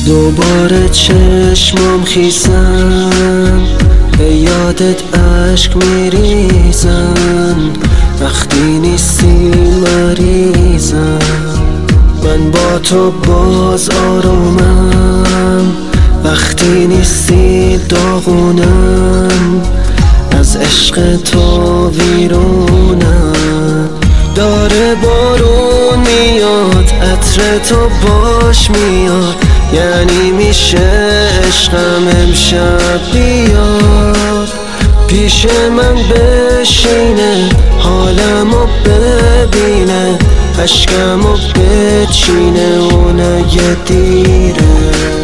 دوباره چشمم خیسن، به یادت عشق میریزن، وقتی نیستی مریضم. من با تو باز آرومم، وقتی نیستی داغونم، از عشق تو ویرونم. داره بارون میاد، عطر تو باش میاد، یعنی میشه عشقم امشب بیاد. پیش من بشینه، حالمو ببینه، اشکمو بچینه و نگه دیره.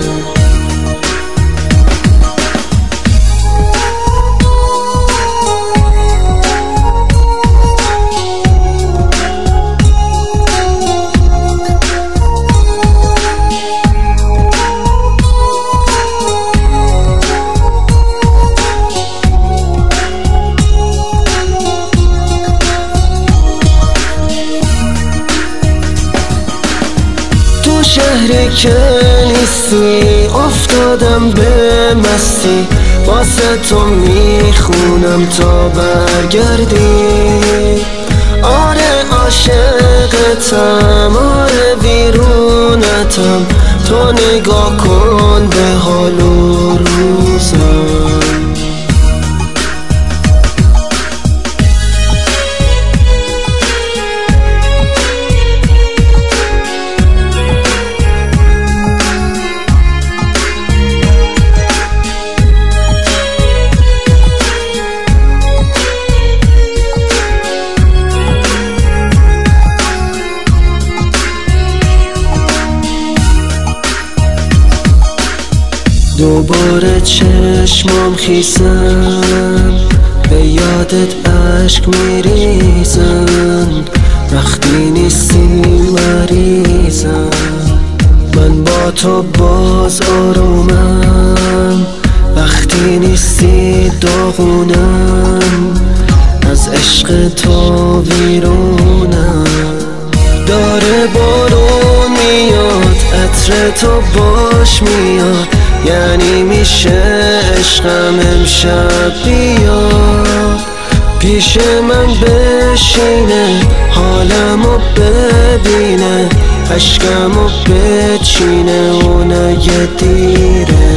شهری که نیستی، افتادم به مستی، واسه تو میخونم تا برگردی. آره عاشقتم، آره ویرونتم، تو نگاه کن به حال و روزم. دوباره چشمم خیسن، به یادت عشق میریزن، وقتی نیستی مریضم. من با تو باز آرومم، وقتی نیستی داغونم، از عشق تو ویرونم. داره بارون میاد، عطر تو باش میاد، یعنی میشه عشقم امشب بیاد. پیش من بشینه، حالمو ببینه، اشکمو بچینه و نگه دیره.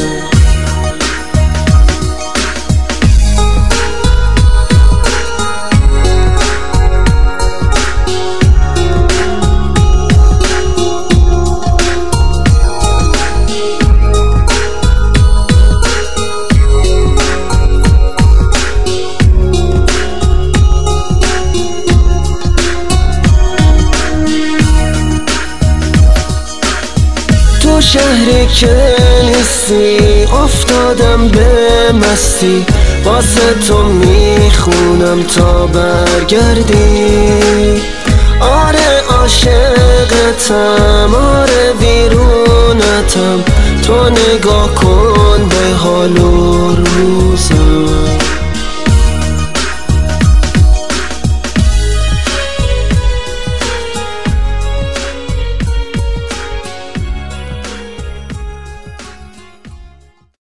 شهری که نیستی، افتادم به مستی، واسه تو میخونم تا برگردی. آره عاشقتم، آره ویرونتم، تو نگاه کن به حال و روزم.